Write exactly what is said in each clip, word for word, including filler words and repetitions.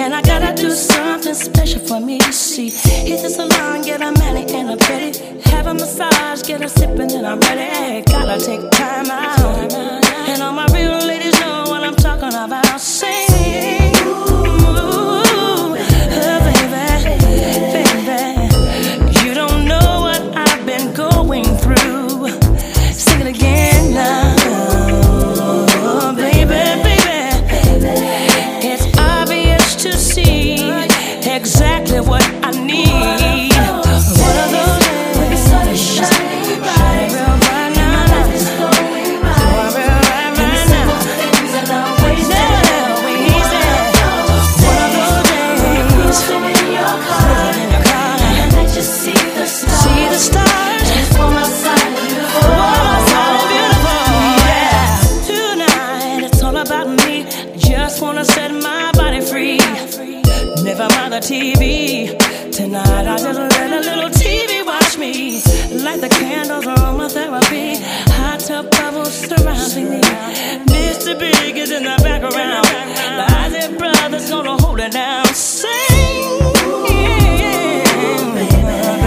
And I gotta do something special for me to see. Hit the salon, get a mani and a pedi. Have a massage, get a sip and then I'm ready. Gotta take time out. And all my real ladies know what I'm talking about. Sing, ooh, baby, baby. You don't know what I've been going through. Sing it again now, baby, baby. It's obvious to see exactly what I need. One of those days when the sun is shining bright, real bright now, life is going right, real right, right now. Things are not wasted, wasted. One of those days, cruising in your car, and I just see the stars, see the stars, just for my side, beautiful, beautiful, yeah. Tonight it's all about me. Just wanna set my body free. Never mind the T V. Tonight I just let a little T V watch me. Light the candles, aromatherapy. Hot tub bubbles surrounding me. Mister Big is in the background. The Isaac Brothers gonna hold it down. Sing, baby,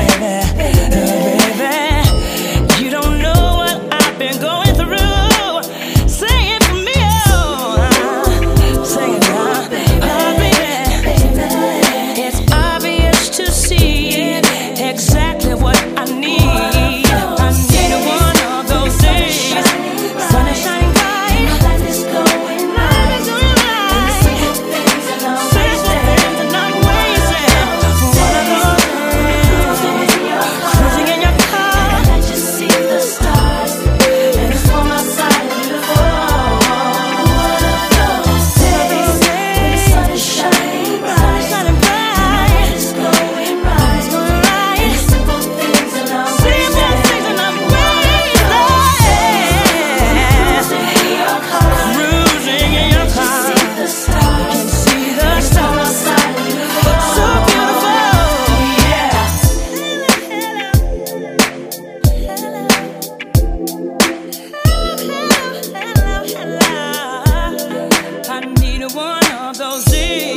baby. You don't know what I've been going through. Sing it for me, oh. Sing it now, oh, baby. It's obvious to see exactly what I need. I need one of those days. Sun is shining bright. Life is going right. Simple things are not wasted. Not wasted. One of those days. Cruising in your car. And I just see the stars. And it's on my side. Beautiful. One of those days. When the sun is shining bright. Shining bright. Life is going right. It's going right. And simple things are not wasted. Simple things are not wasted. Cruising in your car. Cruising in your car. You can see the stars. You can see the stars. So beautiful. Yeah. Hello, hello, hello. I need one of those days.